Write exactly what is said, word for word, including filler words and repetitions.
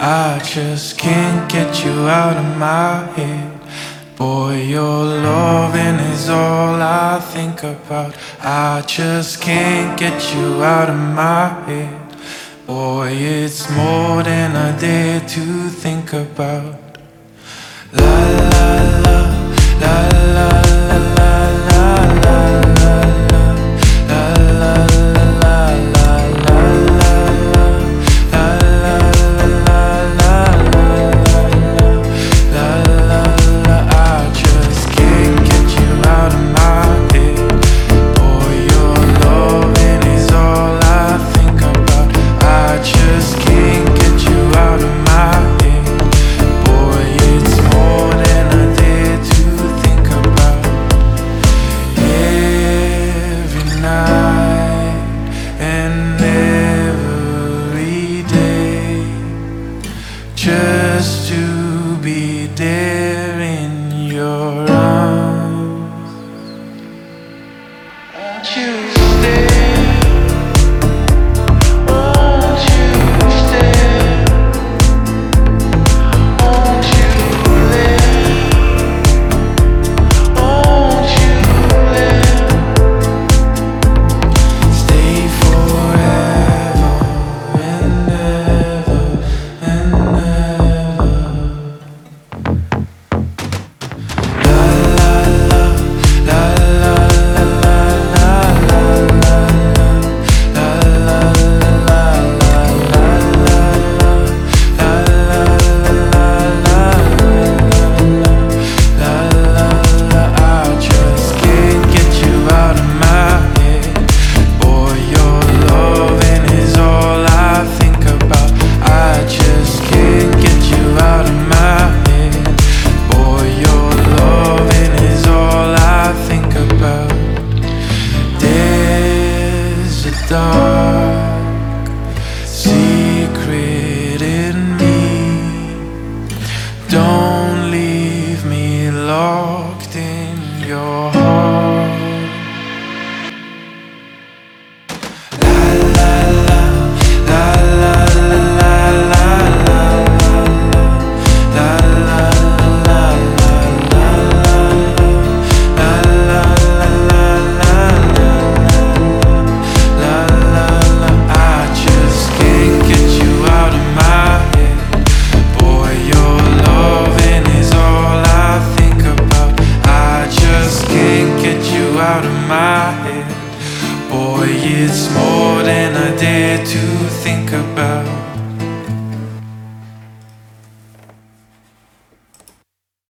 I just can't get you out of my head. Boy, your loving is all I think about. I just can't get you out of my head. Boy, it's more than I dare to think about. La la la, la la la la la la la la la la la la. I just can't get you out of my head. Boy, your loving is all I think about. I just can't get you out of my head. Boy, it's more than I dare to think about. Every night and every day, just to be there in your arms. Won't you stay? Won't you stay? Won't you live? Won't you live? Stay forever and ever and ever. La la la, la la la la la la la la la I just can't get you out of my head. Boy, your loving is all I think about. I just can't get you out of my head. Boy, your loving is all I think about. There's a dark secret in me. Don't leave me locked in your heart. La la la, la la la la la la la la I just can't get you out of my head. Boy, your loving is all I think about. I just can't get you out of my head. Boy, it's more than I dare to think about.